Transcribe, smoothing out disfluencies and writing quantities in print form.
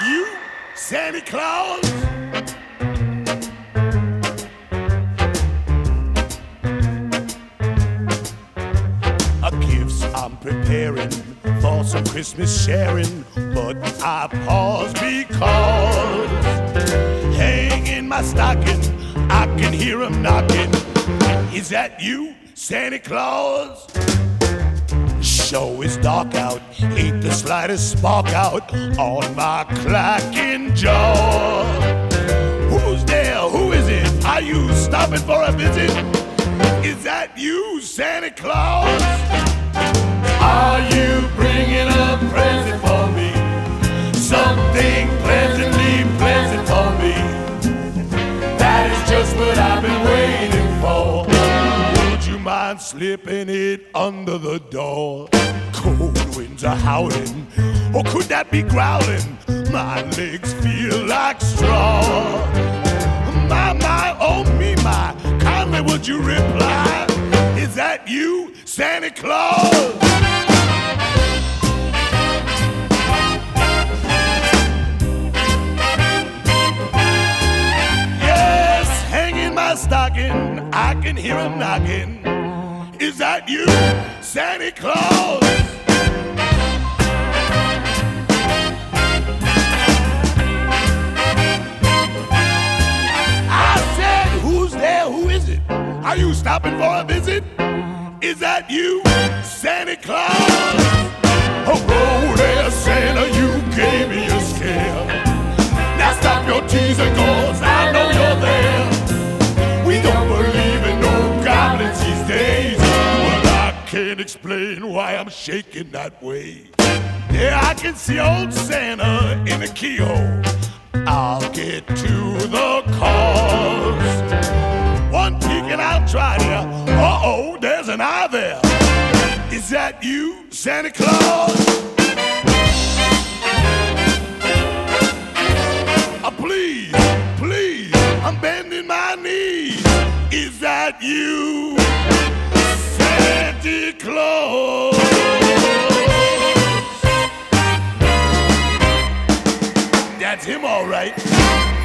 you, Santa Claus? Gifts I'm preparing for some Christmas sharing, but I pause because hanging my stocking, I can hear 'em knocking. Is that you, Santa Claus? Show is dark out, ain't the slightest spark out on my clacking jaw. Who's there? Who is it? Are you stopping for a visit? Is that you, Santa Claus? Are you bringing a present for me? Something pleasantly pleasant for me. That is just what I've been waiting for. Would you mind slipping it under the door? Cold winds are howling, or could that be growling? My legs feel like straw. My, oh me, my, kindly would you reply? Is that you, Santa Claus? Yes, hanging my stocking, I can hear 'em knocking. Is that you, Santa Claus? Are you stopping for a visit? Is that you, Santa Claus? Oh, there, Santa, you gave me a scare. Now stop your teasing, 'cause I know you're there. We don't believe in no goblins these days. Well, I can't explain why I'm shaking that way. Yeah, I can see old Santa in the keyhole. I'll get to the cause. One peek and I'll try ya. Uh-oh, there's an eye there. Is that you, Santa Claus? Please, please, I'm bending my knees. Is that you, Santa Claus? That's him, all right.